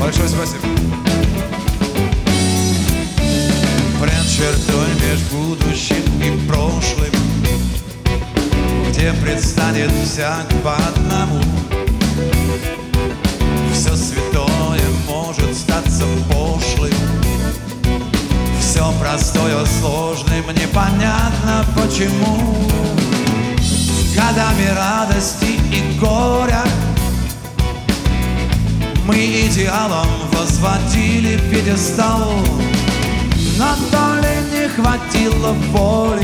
Большое спасибо. Пред чертой между будущим и прошлым, где предстанет всяк по одному, все святое может статься пошлым, все простое сложным, непонятно почему. Годами радости и горя мы идеалом возводили пьедестал, но то ли не хватило воли,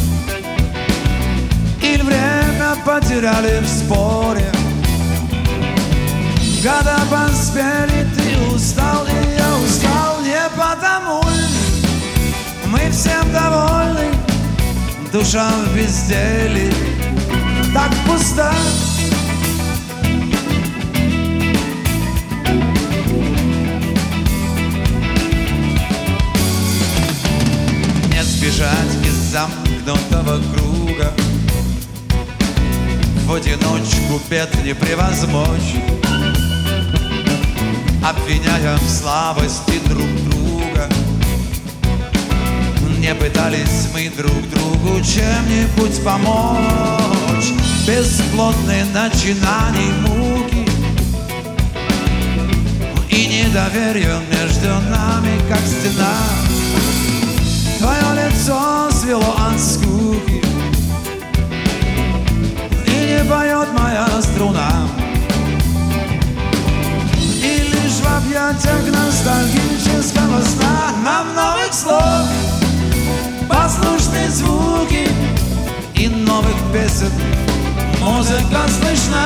или время потеряли в споре. Года поспели, ты устал, и я устал, не потому ли мы всем довольны, душа в безделии так пуста. Не сбежать из замкнутого круга, в одиночку бед не превозмочь, обвиняя в слабости друг друга. Не пытались мы друг другу чем-нибудь помочь, бесплодные начинаний муки и недоверие между нами, как стена. Твое лицо свело от скуки, и не поет моя струна, и лишь в объятиях ностальгического сна нам новых слов послушны звуки и новых песен музыка слышна.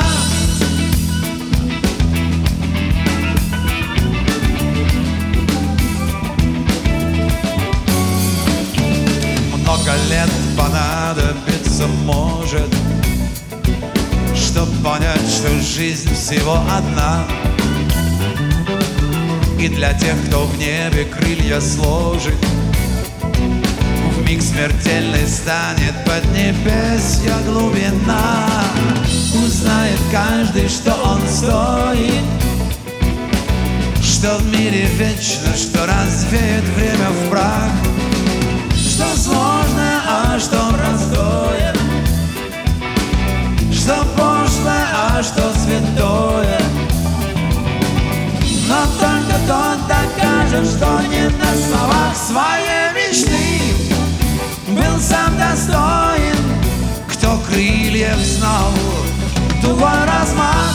Много лет понадобится, может, чтоб понять, что жизнь всего одна. И для тех, кто в небе крылья сложит, вмиг смертельной станет поднебесья глубина. Узнает каждый, что он стоит, что в мире вечно, что развеет время в прах, что сложное, а что простое, что пошлое, а что святое. Но только тот докажет, что не на словах своей мечты был сам достоин, кто крыльев знал твой размах.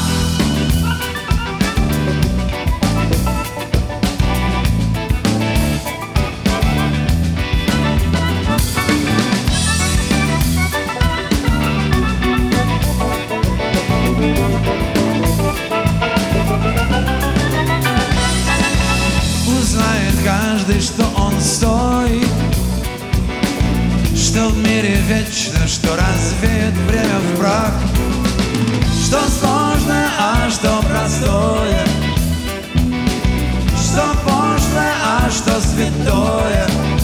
Узнает каждый, что он стоит, что в мире вечно, что развеет время в прах, что сложное, а что простое, что пошлое, а что святое.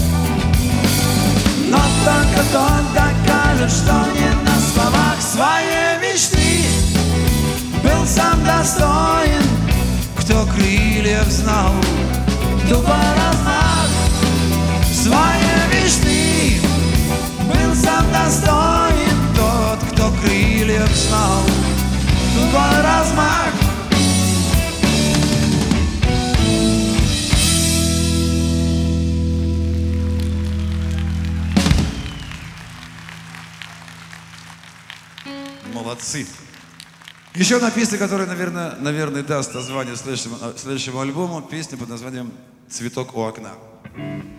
Но только тот докажет, что не на словах своей мечты был сам достоин, кто крыльев знал твой размах своей мечты. Был сам достоин тот, кто крыльев знал твой размах. Молодцы. Еще одна песня, которая, наверное, даст название следующему альбому. Песня под названием «Цветок у окна».